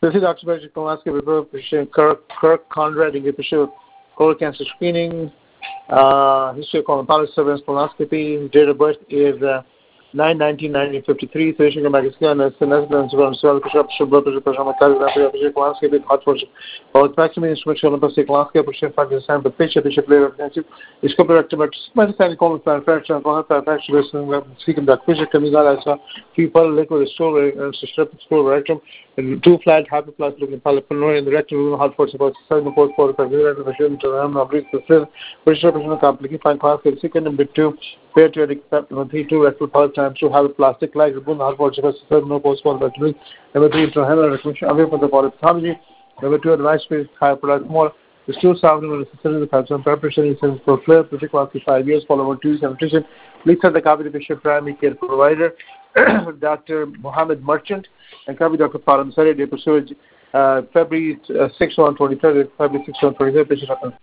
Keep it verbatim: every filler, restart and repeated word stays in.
This is Doctor Patrick Polanski, patient Kirk, Kirk Conrad, and patient colon cancer screening. Uh, history of colon polyp surveillance colonoscopy. Date of birth is uh, nine nineteen nineteen fifty-three. Patient Pakistan, residence from Swell, Bishop, Blood pressure, pressure, Makari, patient colonoscopy, hot force, or vaccine instruction, Olympic colonoscopy, patient Pakistan, but patient, patient player of cancer, is cooperative, but metastatic colon fracture, colon fracture, speaking that patient coming out as a people liquid store, strip store rectum, and two flat, hyperplastic looking polyphenol in the rectum, hot force, about seven four four, five, the patient, the brief, the fill, patient, patient, complicated, fine class, second, number two, patriotic, number three, two, rectal polyp times, two, have a plastic like, boom, hot force, seven, no post, one, number three, intrahepatic recognition, away from the polyphenol. Number two, advice for higher product more. The still sound when necessary the calcium preparation is for clear, particularly five years, followed by two nutrition. Please send the copy to the patient primary care provider, Doctor Mohammed Merchant, and copy Doctor Param Sari, they pursue uh, February sixth, one twenty-third, February sixth, one twenty-third, patient